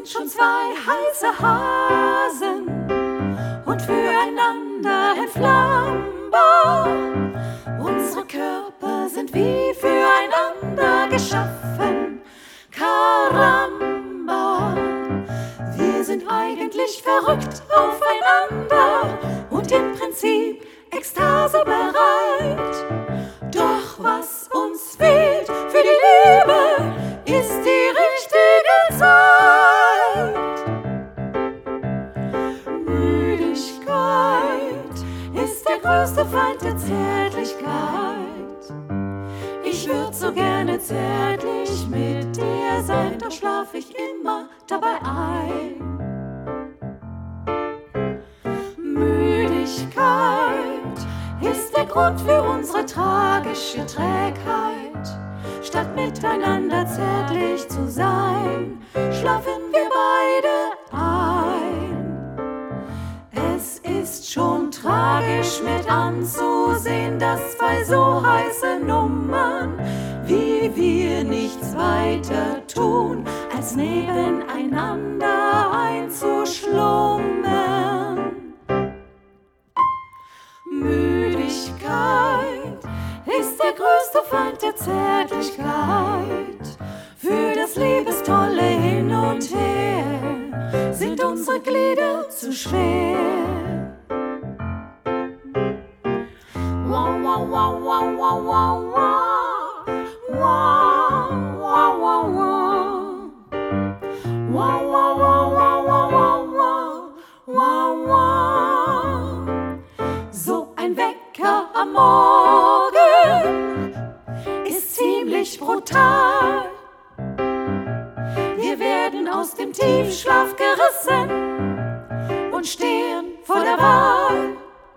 sind schon zwei heiße Hasen und füreinander entflammbar. Unsere Körper sind wie füreinander geschaffen. Caramba, wir sind eigentlich verrückt aufeinander und im Prinzip Ekstase bereit. Doch was uns fehlt für die Liebe, ist die richtige Zeit. Müdigkeit ist der größte Feind der Zärtlichkeit. Ich würd so gerne zärtlich mit dir sein, doch schlaf ich immer dabei ein. Müdigkeit ist der Grund für unsere tragische Trägheit. Statt miteinander zärtlich zu sein, schlafen wir beide ein. Es ist schon tragisch mit anzusehen, dass zwei so heiße Nummern wie wir nichts weiter tun, als nebeneinander einzuschlummern. Müdigkeit ist der größte Feind der Zärtlichkeit. Für das liebestolle Hin und Her sind unsere Glieder zu schwer. Wow, wow, wow, wow, wow, wow, wow. Wow, wow, wow, wow. Wow, wow, wow, wow, wow, wow, wow, wow. So ein Wecker am Morgen ist ziemlich brutal. Wir werden aus dem Tiefschlaf gerissen und stehen vor der Wahl.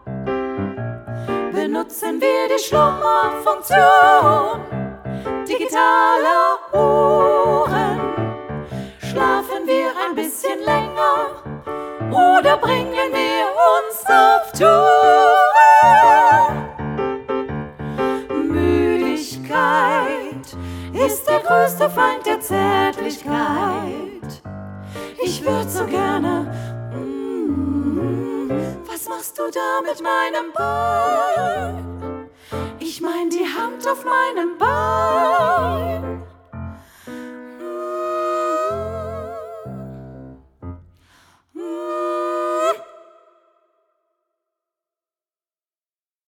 Benutzen wir die Schlummerfunktion digitaler Uhren? Schlafen wir ein bisschen länger oder bringen wir uns auf Tour? Müdigkeit ist der größte Feind der Zärtlichkeit. Ich würd so gerne. Was machst du da mit meinem Bein? Ich mein die Hand auf meinem Bein.